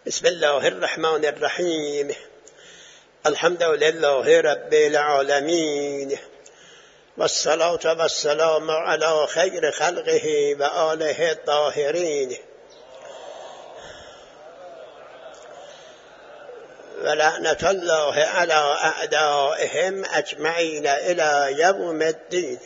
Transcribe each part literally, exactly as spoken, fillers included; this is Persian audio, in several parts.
بسم الله الرحمن الرحیم. الحمد لله رب العالمین و الصلاة و السلام علی خیر خلقه و آله الطاهرین و لعنت الله علی اعدائهم اجمعین الی یوم الدین.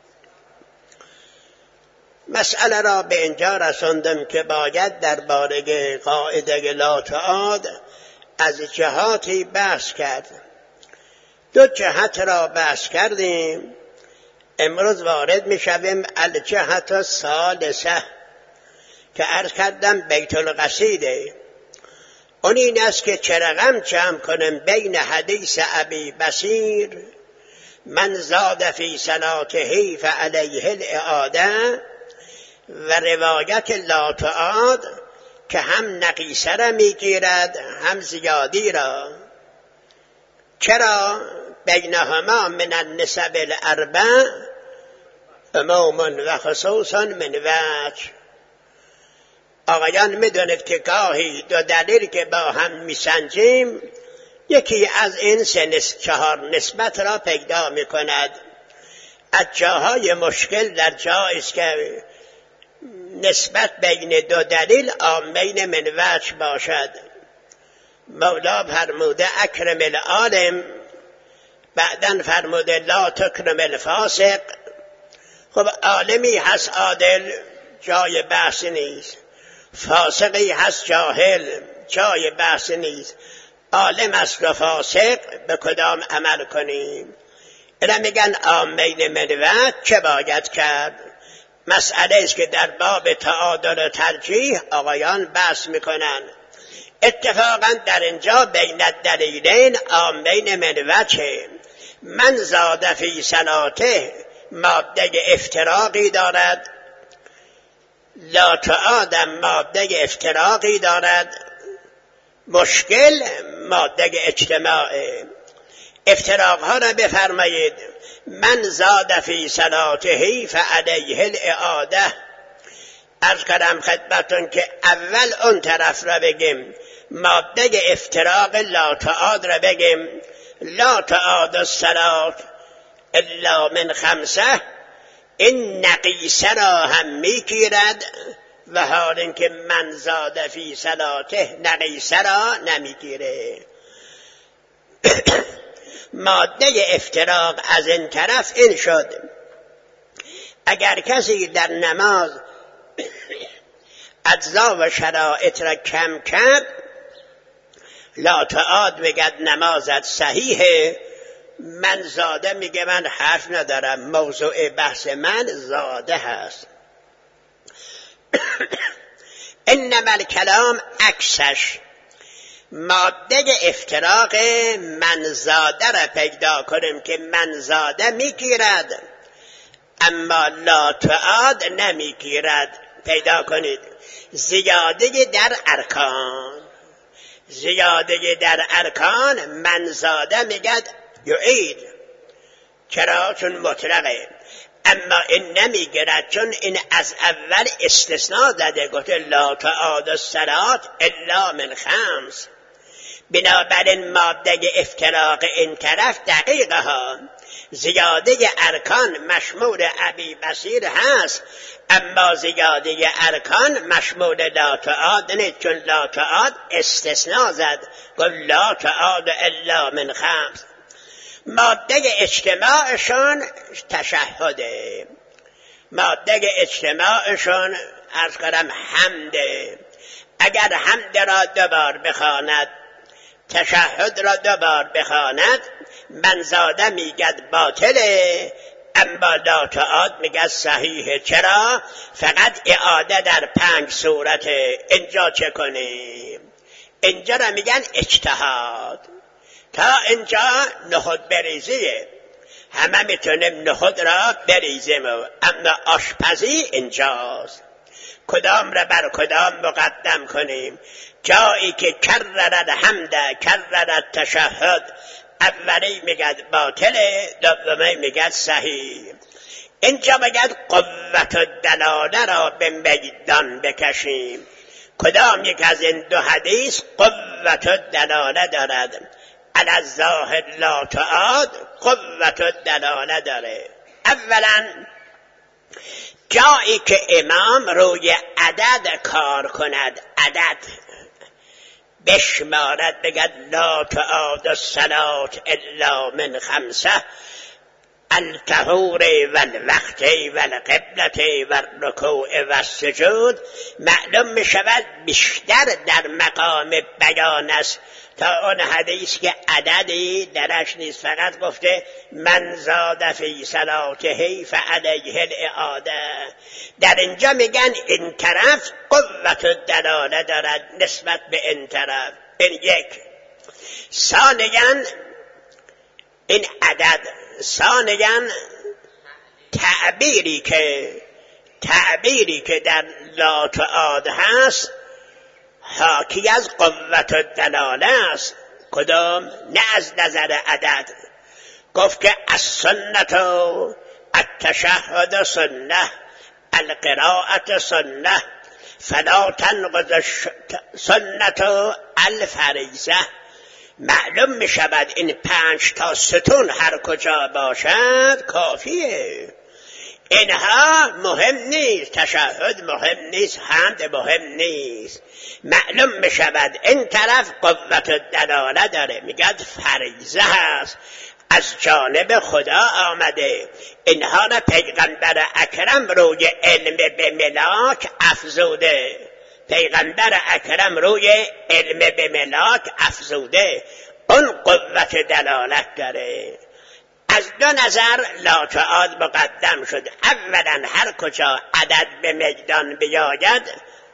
مسئله را به اینجا رساندم که باید درباره قاعده لا تعاد از جهاتی بحث کرد. دو جهت را بحث کردیم. امروز وارد می شویم الجهت الثالثه که عرض کردم بیت القصیده. اون این است که چه رقم جمع کنم بین حدیث ابی بصیر من زاد فی صلاته فعلیه الاعاده و روایت لا تعاد که هم نقیصه را میگیرد هم زیادی را. چرا؟ بینهما من النسب الاربع عموما و خصوصا من وجه. آقایان میدونید که گاهی دو دلیل که با هم میسنجیم یکی از این سه نس... چهار نسبت را پیدا میکند. از جاهای مشکل در جایی است که نسبت بین دو دلیل عامین من وجه باشد. مولا فرموده اکرم العالم، بعدن فرموده لا تکرم الفاسق. خب عالمی هست عادل، جای بحث نیست. فاسقی هست جاهل، جای بحث نیست. عالم است و فاسق، به کدام عمل کنیم؟ اینا میگن عامین من وجه. چه باید کرد؟ مسئله است که در باب تعادل و ترجیح آقایان بحث میکنن. اتفاقا در اینجا بین الدلیلین عامین من وجه. من زاد فی صلاته ماده افتراقی دارد، لا تعاد ماده افتراقی دارد. مشکل ماده اجتماعی. افتراقها را بفرمایید. من زاد فی صلاته فعلیه الاعاده. عرض کردم خدمتون که اول اون طرف را بگیم، ماده افتراق لا تعاد را بگیم. لا تعاد الصلاة الا من خمسه. این نقیصه را هم میگیرد و حال اینکه من زاد فی صلاته نقیصه را نمیگیره. ماده افتراق از این طرف این شد. اگر کسی در نماز اجزا و شرایط را کم کرد، لا تعاد بگد نمازت صحیحه. من زاده میگه من حرف ندارم، موضوع بحث من زاده هست. انما الکلام عکسش. ماده افتراق من زاده را پیدا کنیم که من زاده میگیرد اما لا تعاد نمیگیرد. پیدا کنید زیاده در ارکان. زیاده در ارکان من زاده میگد یعید. چرا؟ چون مطلقه. اما این نمیگیرد چون این از اول استثناء زده، گفته لا تعاد الصلاة الا من خمس. بنابراین ماده افتراق این طرف دقیقه ها. زیاده ارکان مشمول ابی بصیر هست اما زیاده ارکان مشمول لا تعاد نیست، چون لا تعاد استثناء زد، گفت لا تعاد الا من خمس. ماده اجتماعشون تشهده. ماده اجتماعشون عرض کنم حمده. اگر حمد را دوبار بخواند، تشهد را دوبار بخواند، من زاده میگد باطله اما لا تعاد میگد صحیحه. چرا؟ فقط اعاده در پنج صورته. اینجا چه کنیم؟ اینجا را میگن اجتهاد. تا اینجا نخود بریزیه، همه میتونیم نخود را بریزیم، اما آشپزی اینجاست. کدام را بر کدام مقدم کنیم؟ جایی که کررد حمده کررد تشهد، اولی میگد باطله، دومی میگد صحیح. اینجا میگد قوت الدلاله را به میدان بکشیم. کدام یک از این دو حدیث قوت و دلاله دارد؟ علی الظاهر لا تعاد قوت و دلاله داره. اولا جایی که امام روی عدد کار کند، عدد بشمارد، بگد لا تعاد الصلاة الا من خمسه الطهور والوقت والقبلة والرکوع والسجود، معلوم می شود بیشتر در مقام بیان است تا اون حدیث که عددی درش نیست، فقط گفته من زاد فی صلاته فعلیه الاعاده. در اینجا میگن این طرف قوت و دلاله دارد نسبت به این طرف. این یک. ثانیاً این عدد، ثانیاً تعبیری که تعبیری که در لا تعاد هست حاکی از قوت و دلاله است. کدام؟ نه از نظر عدد. گفت که السنت التشهد سنه القراءة سنه فلا تنقض سنت الفریضه. معلوم می شود این پنج تا ستون هر کجا باشد کافیه. اینها مهم نیست، تشهد مهم نیست، حمد مهم نیست. معلوم می شود این طرف قوت و دلاله داره، میگد فریضه هست، از جانب خدا آمده. اینها را پیغمبر اکرم روی علم به ملاک افزوده، پیغمبر اکرم روی علم به ملاک افزوده، اون قوت دلالت داره. از دو نظر لا تعاد مقدم شد. اولا هر کجا عدد به میدان بیاید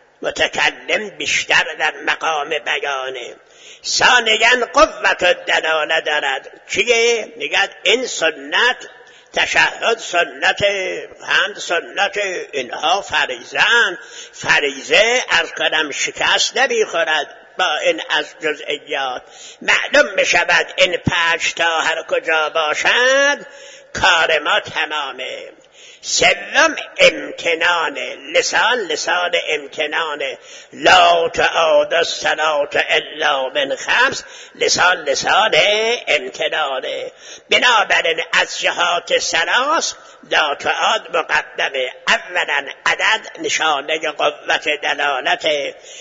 متکلم بیشتر در مقام بیانه. ثانیاً قوت و دلاله دارد. چیه؟ میگد این سنت، تشهد سنت، حمد سنت، اینها فریضه‌اند. فریضه از کنم شکست نمیخورد با این از جزئیات. معلوم بشود این پنج تا هر کجا باشد کار ما تمامه. سوم امتنان، لسان لسان امتنان، لا تعاد الصلاة الا من خمس، لسان لسان امتنانه. بنابراین از جهات سلاس لا تعاد مقدمه. اولا عدد نشانه قوت دلالت،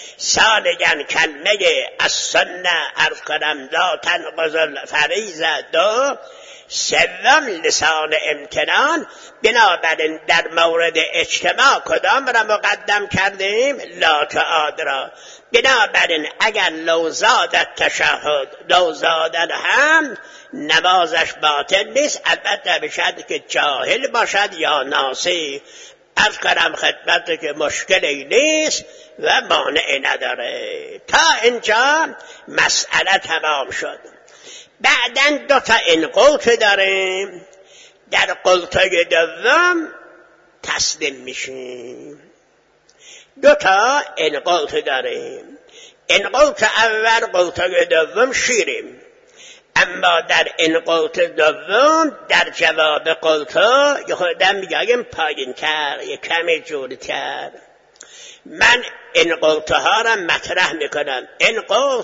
ثانیا کلمه السنه عرض کنم لا تنقض الفریضه، دو سوم لسان امتنان. بنابراین در مورد اجتماع کدام را مقدم کردیم؟ لا تعاد را. بنابراین اگر لو زادت تشهد لو زادت هم نمازش باطل نیست، البته بشد که جاهل باشد یا ناسی. از کنم خدمت که مشکلی نیست و مانعی نداره. تا اینجا مسئله تمام شد. بعداً دو تا انقاط داریم، در قلطه دوم تسلیم میشیم. دو تا انقاط داریم. انقاط اول قلطه دوم شیریم، اما در انقاط دوم در جواب قلطه یه خودم میگیم پایین تر، یه کمی جوری تر. من انقاط ها را مطرح میکنم. انقاط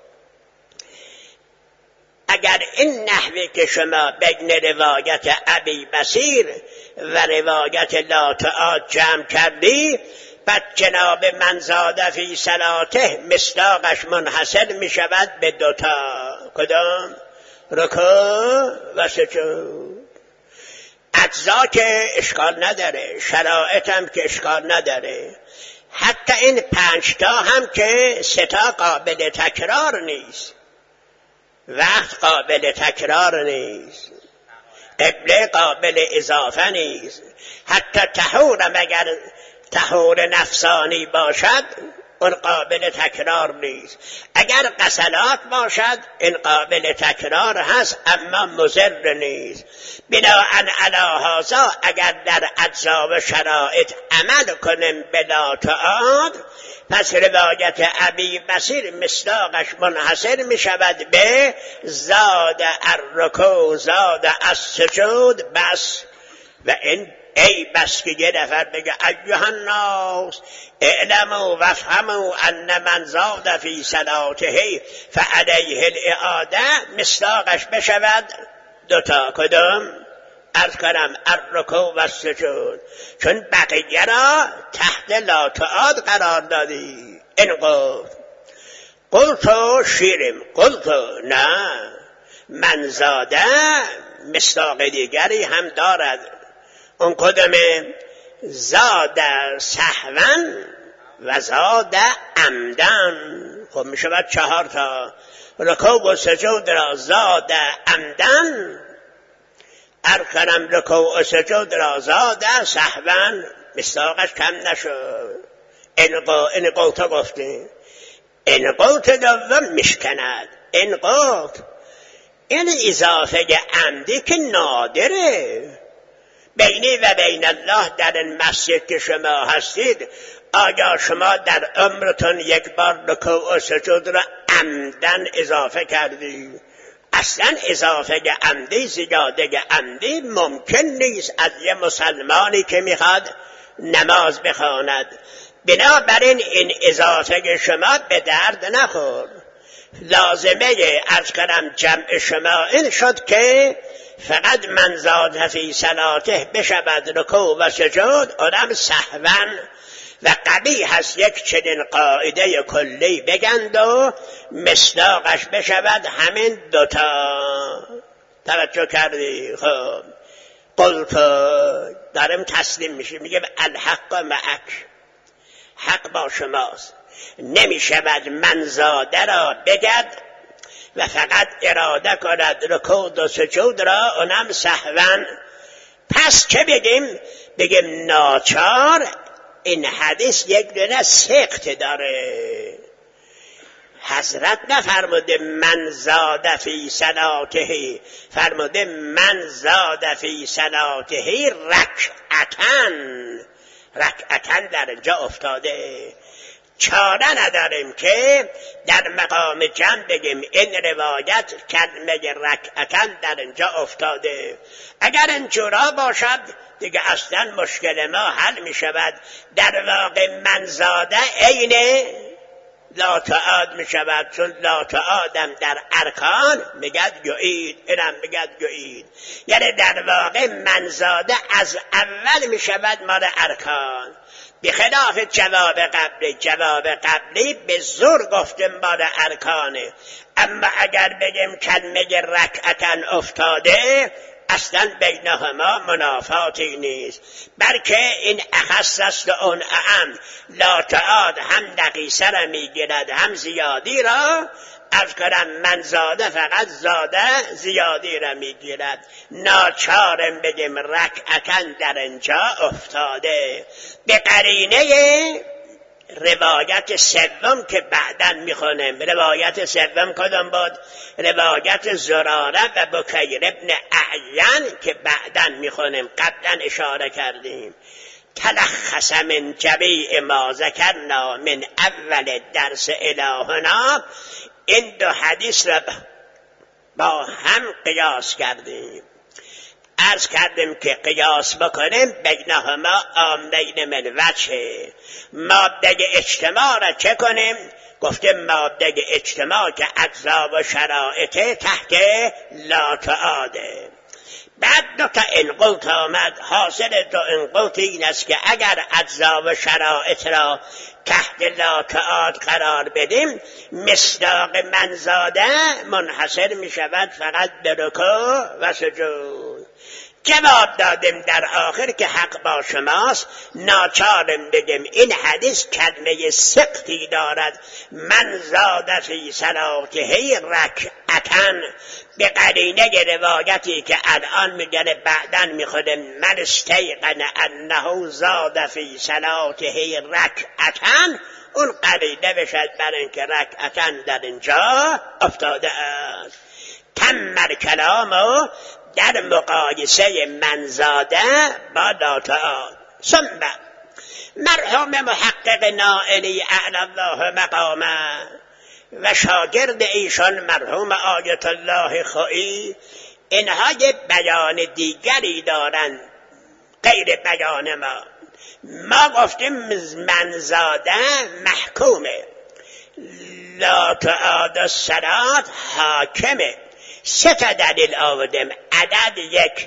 اگر این نحوی که شما بین روایت ابی بصیر و روایت لا تعاد جمع کردی، بعد جناب من زاد فی صلاته مصداقش منحصر می شود به دوتا. کدام؟ رکوع و سجود. اجزا که اشکال نداره، شرایط هم که اشکال نداره، حتی این پنج تا هم که سه تا قابل تکرار نیست، وقت قابل تکرار نیست، قبله قابل اضافه نیست، حتی طهور مگر طهور نفسانی باشد اون قابل تکرار نیست. اگر غسلات باشد این قابل تکرار هست اما مضر نیست. بناءً علی هذا اگر در اجزا و شرایط عمل کنیم بلا تعاد، پس روایت ابی بصیر مصداقش منحصر می شود به زاد الرکوع زاد السجود بس، و این ای بس که یه نفر بگه ایها الناس اعلموا وافهموا ان من زاد فی صلاته فعلیه الاعاده، مصداقش بشود دوتا. کدوم؟ عرض کنم الرکوع و السجود، چون بقیه را تحت لا تعاد قرار دادی. این گفت قلتو شیرم، قلتو نه، من زاده مصداق دیگری هم دارد. اون کدومه؟ زاد سهوا و زاد عمدن. خب می شود چهار تا. رکوع و سجود را زاد عمدن، ارکنم رکوع و سجود را زاد سهوا، مصداقش کم نشد. این قوت گفته. این قوت دوم میشکند. این قوت این اضافه عمدی که نادره. بینی و بین الله در این مسجد که شما هستید، آیا شما در عمرتون یک بار رکوع و سجود را عمدن اضافه کردی؟ اصلا اضافه عمدی، زیاده عمدی ممکن نیست از یه مسلمانی که میخواد نماز بخواند. بنابراین این اضافه شما به درد نخور. لازمه عرض کنم جمع شما این شد که فقط من زاد فی صلاته بشود رکوع و سجود، آدم سهوا و قبیح هست یک چنین قاعده کلی بگند و مصداقش بشود همین دوتا. توجه کردی؟ خب قلت دارم تسلیم میشه، میگه الحق معک، حق با شماست. نمی شود من زاده را بگد و فقط اراده کند رکوع و سجود را اونم سهوا. پس چه بگیم؟ بگیم ناچار این حدیث یک دونه سقط داره. حضرت نفرموده من زاد فی صلاته، فرموده من زاد فی صلاته رکعتن. رکعتن در اینجا افتاده. چاره نداریم که در مقام جمع بگیم این روایت کلمه رکعتن در اینجا افتاده. اگر اینجورا باشد دیگه اصلا مشکل ما حل می شود. در واقع من زاده عین لا تعاد می شود، چون لا تعادم در ارکان میگد یعید، اینم میگد یعید. یعنی در واقع من زاده از اول می شود مال ارکان، بخلاف جواب قبلی. جواب قبلی به زور گفتیم مال ارکانه. اما اگر بگیم کلمه رکعتن افتاده، اصلا بینهما منافاتی نیست، بلکه این اخص است و اون اعم. لا تعاد هم نقیصه را میگیرد هم زیادی را. از کنم من زاده فقط زاده زیادی را میگیرد. ناچارم بگیم رکعتن در اینجا افتاده. به قرینه روایت سوم که بعداً میخونیم. روایت سوم کدام بود؟ روایت زراره و بکیر ابن اعین که بعداً میخونیم. قبلاً اشاره کردیم تلخص من جمیع ما ذکرنا من اول درس الهنا. این دو حدیث را با هم قیاس کردیم. عرض کردیم که قیاس بکنیم بینهما آمین من وجه. ماده اجتماع را چه کنیم؟ گفتیم ماده اجتماع که اجزا و شرائط تحت لا تعاده. بعد دو تا انقلت آمد. حاصل دو انقلت این است که اگر اجزا و شرائط را تحت لا تعاد قرار بدیم، مصداق من زاده منحصر می شود فقط به رکوع و سجود. جواب دادیم در آخر که حق با شماست. ناچارم بگیم این حدیث کلمه سقطی دارد. من زاد فی صلاته رکعتن، به قرینه روایتی که الان میگن بعدن میخوده من استیقن انه زاد فی صلاته رکعتن، اون قرینه بشد بر اینکه رکعتن در اینجا افتاده است. تمر کلامو در مقایسه من زاده با لا تعاد. ثم مرحوم محقق نائلی اعلی الله مقامه و شاگرد ایشان مرحوم آیت الله خویی، اینها یک بیان دیگری دارند غیر بیان ما. ما گفتیم من زاده محکومه، لا تعاد الصلاة حاکمه. سه تا دلیل آوردیم. عدد یک،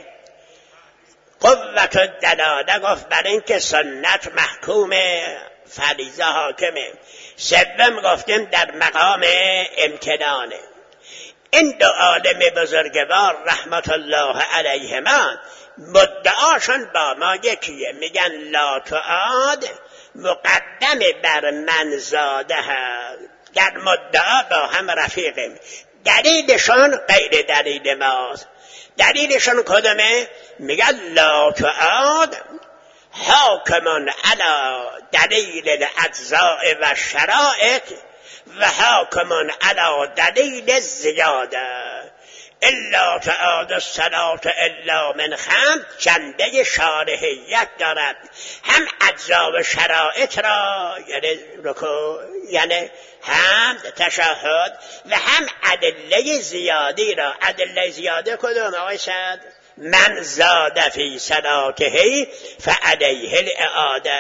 قوت الدلاله گفت بر این که سنت محکومه، فریضه حاکمه. سوم گفتیم در مقام امتنانه. این دو عالم بزرگوار رحمت الله علیهما مدعاشون با ما یکیه، میگن لا تعاد مقدم بر من زاده هست. در مدعا با هم رفیقیم. دلیلشون غیر دلیل ماست. دلیلشون کدومه؟ میگن لا تعاد حاکمون علی دلیل الاجزاء و شرائط و حاکمون علی دلیل زیاده. الا تعاد الصلاة الا من خمس چنده شارحیت دارد، هم اجزا و شرائط را یعنی رکوع یعنی هم تشهد و هم ادله زیادی را. ادله زیاده کدوم آقای سعد؟ من زاد فی صلاته فعلیه الاعاده.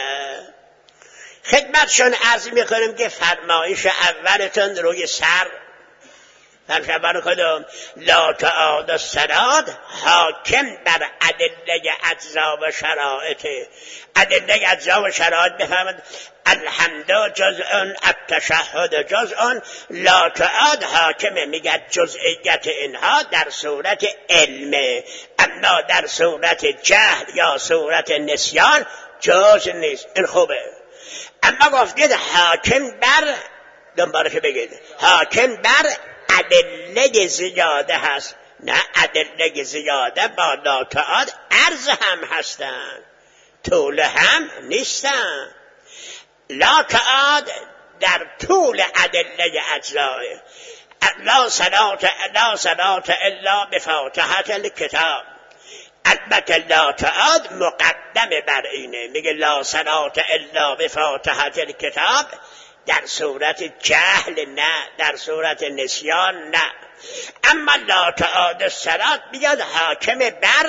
خدمتشون عرض میکنیم که فرمایش اولتون روی سر فرشبان کدوم؟ لا تعاد الصلاة حاکم بر ادله اجزا و شرائط. ادله اجزا و شرائط بفهمد الحمد جزء التشهد جزء، لا تعاد حاکمه. میگه جزئیت اینها در صورت علم، اما در صورت جهل یا صورت نسیان جز نیست. این خوبه. اما گفتید حاکم بر، دنبالش بگید، حاکم بر ادله زیاده هست. نه، ادله زیاده با لا تعاد عرض هم هستن، طول هم نیستن. لا تعاد در طول ادله اجزاء. لا صلاة لا صلاة الا بفاتحة الکتاب. البته لا تعاد مقدم بر اینه، میگه لا صلاة الا بفاتحة الکتاب در صورت جهل نه، در صورت نسیان نه. اما لا تعاد الصلاة بیاد حاکم بر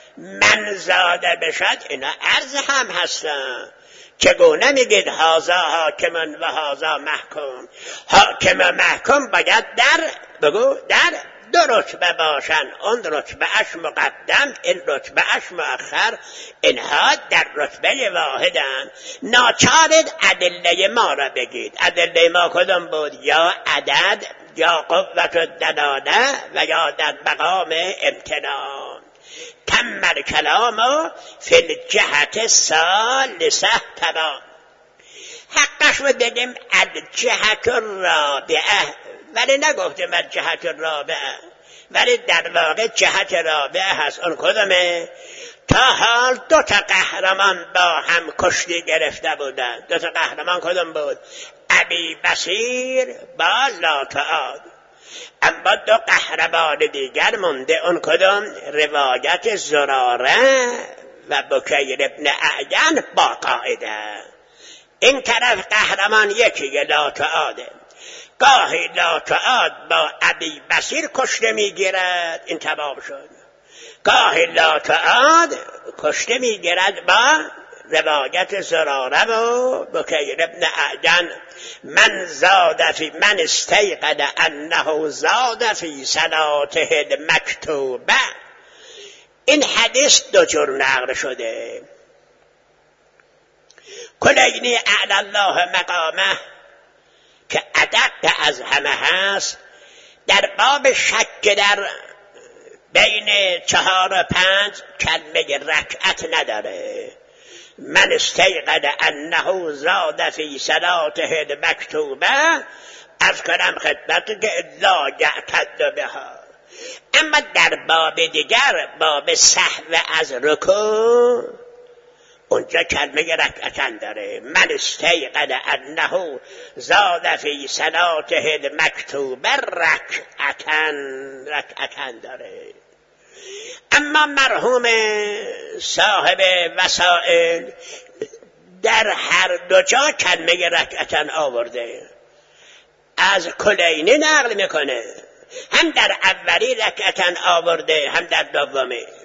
من زاده بشد، اینا عرض هم هستن. چگونه میگید هازا حاکمن و هازا محکوم؟ حاکم محکوم باید در بگو در دو رتبه باشن. اون رتبه اش مقدم، این رتبه اش مؤخر. اینها در رتبه واحدن. ناچارید ادله ما را بگید. ادله ما کدام بود؟ یا عدد یا قوت الدلاله و یا در مقام امتنان. تم الکلام فی الجهت الثالثه تمام. حقش رو بگیم الجهت الرابعه، ولی نگفتیم الجهت الرابعه، ولی در واقع جهت رابعه هست. اون کدومه؟ تا حال دو تا قهرمان با هم کشتی گرفته بودن. دو تا قهرمان کدوم بود؟ ابی بصیر با لا تعاد. اما دو قهرمان دیگر مونده. اون کدوم؟ روایت زراره و بکیر ابن اعین با قاعده. این طرف قهرمان یکیه لا تعاده. گاهی لا تعاد با ابی بصیر کشته میگیرد، این تمام شد. گاهی لا تعاد کشته میگیرد با روایت زراره و بکیر ابن اعین. من زاد فی من استیقظ انه زاد فی صلاته المکتوبه. این حدیث دو جور نقل شده. کلینی اعلی الله مقامه که ادق از همه هست، در باب شک در بین چهار و پنج کلمه رکعت نداره. من استیقظ انه زاد فی صلاته المکتوبه، از کنم خدمت که لا یعتد بها. اما در باب دیگر، باب سهو از رکوع، اونجا کلمه رکعتن داره. من استیقظ انه زاد فی صلاته المکتوبه رکعتن، رکعتن داره. اما مرحوم صاحب وسائل در هر دو جا کلمه رکعتن آورده. از کلینی نقل میکنه، هم در اولی رکعتن آورده هم در دومی.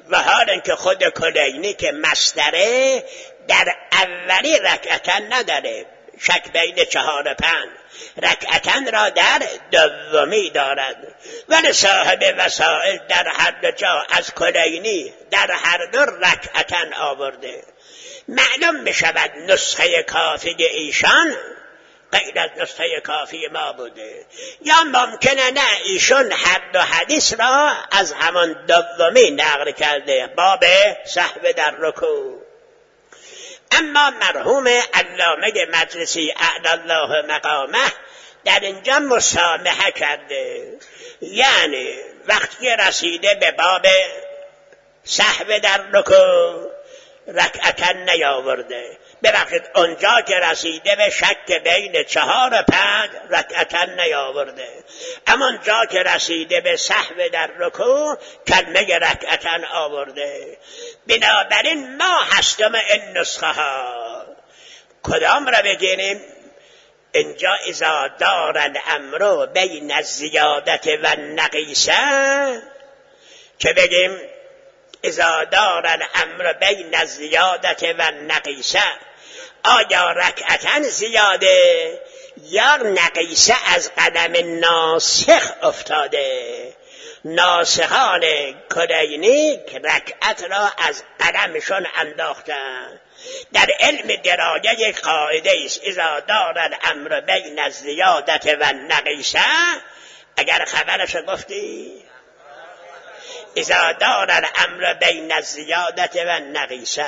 و حال اینکه خود کلینی که مصدره در اولی رکعتن نداره، شک بین چهار و پنج، رکعتن را در دومی دارد. ولی صاحب وسائل در هر دو جا از کلینی در هر دو رکعتن آورده. معلوم می شود نسخه کافی ایشان غیر از نسخه کافی ما بوده، یا ممکنه نه ایشون هر دو حدیث را از همان دومی نقل کرده، باب سهو در رکوع. اما مرحوم علامه مجلسی اعلی الله مقامه در اینجا مسامحه کرده، یعنی وقتی رسیده به باب سهو در رکوع رکعتن نیاورده، ببخشید اونجا که رسیده به شک بین چهار و پنج رکعتن نیاورده، اما اونجا که رسیده به سهو در رکوع کلمه رکعتن آورده. بنابراین ما هستم این نسخه ها کدام را بگیریم؟ اینجا اذا دار الامر بین الزیادت و النقیصه که بگیم اذا دار الامر بین الزیادت و النقیصه، آیا رکعتن زیاده یا نقیصه از قدم ناسخ افتاده؟ ناسخان کلینی رکعت را از قدمشون انداختن. در علم دراجه یک قاعده است، اذا دار الامر بین الزیادت و النقیصه. اگر خبرش گفتی اذا دار الامر بین الزیادت و النقیصه،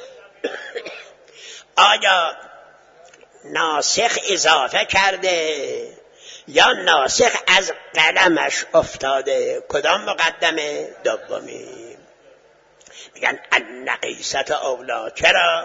آیا ناسخ اضافه کرده یا ناسخ از قلمش افتاده؟ کدام مقدمه؟ دومی. میگن النقیصت اولا. چرا؟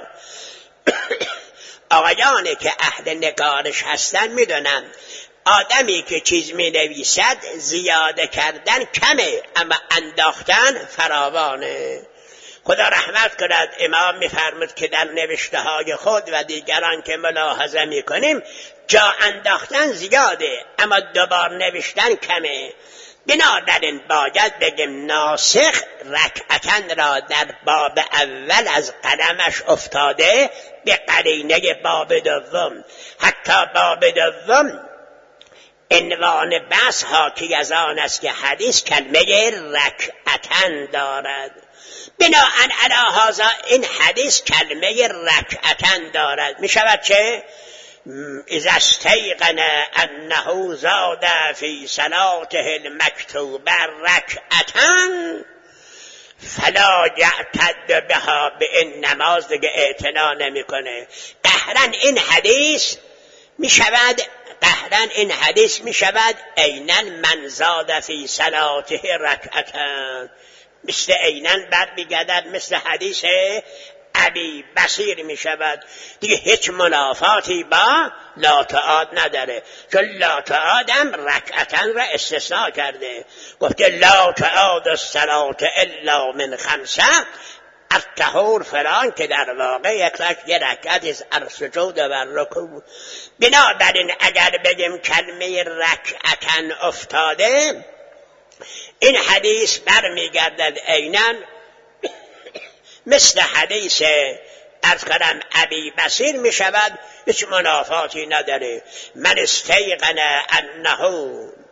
آقایانی که اهل نگارش هستن میدونن آدمی که چیز می نویسد زیاده کردن کمه اما انداختن فراوانه. خدا رحمت کند، امام میفرمود که در نوشته های خود و دیگران که ملاحظه میکنیم جا انداختن زیاده اما دوبار نوشتن کمه. بنابراین باید بگیم ناسخ رکعتن را در باب اول از قلمش افتاده به قرینه باب دوم. حتی باب دوم عنوان بحث حاکی از آن است که حدیث کلمه رکعتن دارد. بناءً علی هذا این حدیث کلمه رکعتن دارد. می شود چه؟ اذا استیقن انه زاد فی صلاته المکتوبه رکعتن فلا یعتد بها. به این نماز دیگه اعتنا نمیکنه. قهرن این حدیث می شود قهرن این حدیث می شود عیناً من زاد فی صلاته رکعتن، مثل عیناً بر میگردد مثل حدیث ابی بصیر می شود. دیگه هیچ منافاتی با لا تعاد نداره، چون لا تعاد هم رکعتن را استثناء کرده، گفته لا تعاد الصلاة الا من خمسه الطهور فلان، که در واقع یک رکعت از السجود و رکوع. بنابراین اگر بگیم کلمه رکعتن افتاده این حدیث برمیگردد عیناً مثل حدیث از کلم ابی بصیر می شود، هیچ منافاتی نداره. من استیقن انه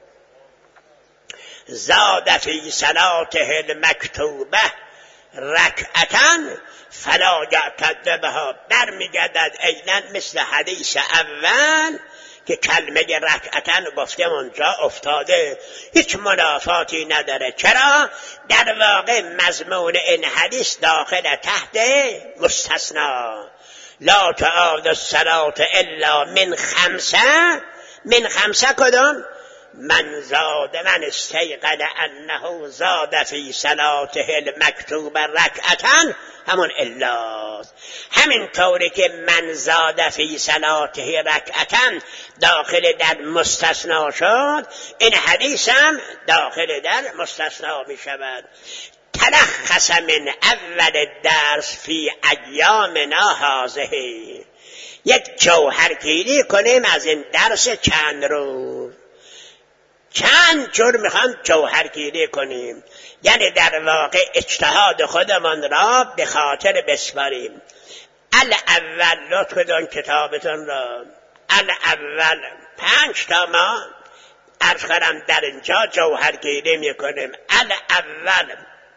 زاد فی صلاته المکتوبه رکعتن فلا یعتد بها، برمیگردد عیناً مثل حدیث اول که کلمه رکعتن گفته اونجا افتاده، هیچ منافاتی نداره. چرا؟ در واقع مضمون این حدیث داخل تحت مستثنا. لا تعاد الصلاة الا من خمسه. من خمسه کدام؟ من زاد من استیقن انه زاد فی صلاته المکتوب رکعتن، همون الاست. همین طوری که من زاد فی صلاته رکعتن داخل در مستثنا شد، این حدیث هم داخل در مستثنا می شود. تلخص من اول درس فی ایامنا هذه، یک جوهرگیری کنیم از این درس چند روز. چند پنج جور میخوام جوهرگیری کنیم، یعنی در واقع اجتهاد خودمان را به خاطر بسپاریم. الاول لطف دون کتابتون را، الاول پنج تا ما عرض کنم در اینجا جوهرگیری میکنیم. الاول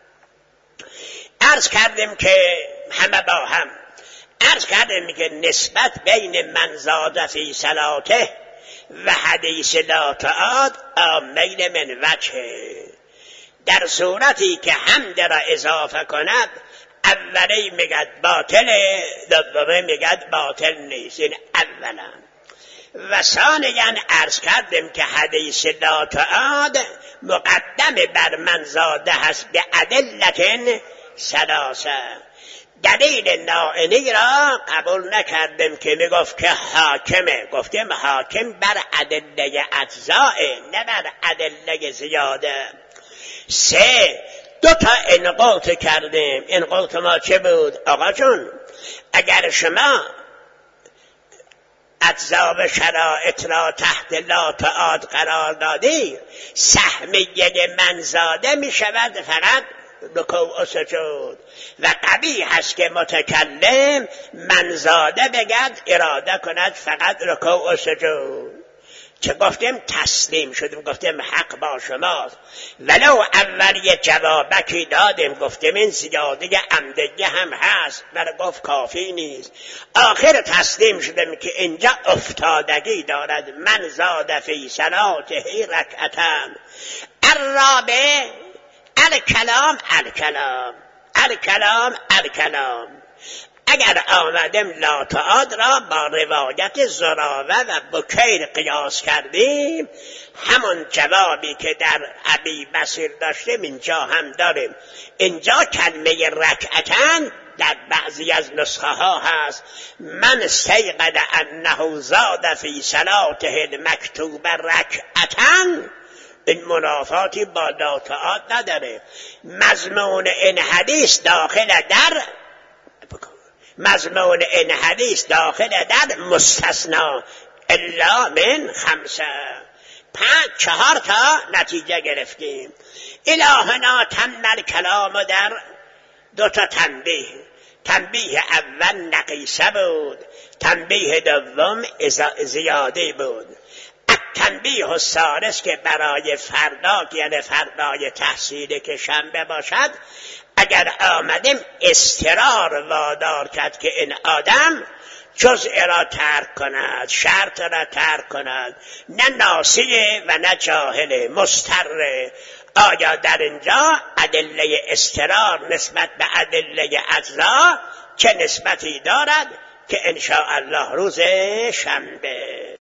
عرض کردیم که همه با هم عرض کردیم که نسبت بین من زاد فی صلاته و حدیث لا تعاد آمین من وجه. در صورتی که حمد را اضافه کند اولی میگد باطله، دومی میگد باطل نیست. این اولا. و ثانیاً عرض کردیم که حدیث لا تعاد مقدم بر من زاده هست به ادلت ثلاثه. دلیل نائینی را قبول نکردیم که میگفت که حاکمه، گفتیم حاکم بر ادله اجزائه نه بر ادله زیاده. سه دو تا انقاط کردیم. انقاط ما چه بود؟ آقا جون اگر شما اجزا و شرائط را تحت لا تعاد قرار دادی، سهمیه منزاده می شود فقط رکوع و سجود. و قبیح هست که متکلم منزاده بگد اراده کند فقط رکوع و سجود. چه گفتیم؟ تسلیم شدیم، گفتیم حق با شماست. ولو اول یه جوابکی دادیم، گفتیم این زیاده عمدگی هم هست، برای گفت کافی نیست. آخر تسلیم شدیم که اینجا افتادگی دارد. من زاد فی صلاته رکعتان. الرابع الکلام الکلام الکلام الکلام. اگر آمدیم لا تعاد را با روایت زراوه و بکیر قیاس کردیم، همون جوابی که در ابی بصیر داشتیم اینجا هم داریم. اینجا کلمه رکعتن در بعضی از نسخه ها هست من استیقظ انه زاد فی صلاته المکتوبه رکعتن. این منافاتی با لا تعاد نداره. مضمون این حدیث داخل در مضمون این حدیث داخل در مستثنا الا من خمسه. پنج چهار تا نتیجه گرفتیم. الهنا تم کلام در دو تا تنبیه. تنبیه اول نقیصه بود، تنبیه دوم زیاده بود. التنبیه الثالث که برای فردا، یعنی فردای تحصیل که شنبه باشد، اگر آمدیم استرار وادار کرد که این آدم جزء را ترک کند، شرط را ترک کند، نه ناسیه و نه جاهله، مستره. آیا در اینجا ادله استرار نسبت به ادله اجزا چه نسبتی دارد که انشاءالله روز شنبه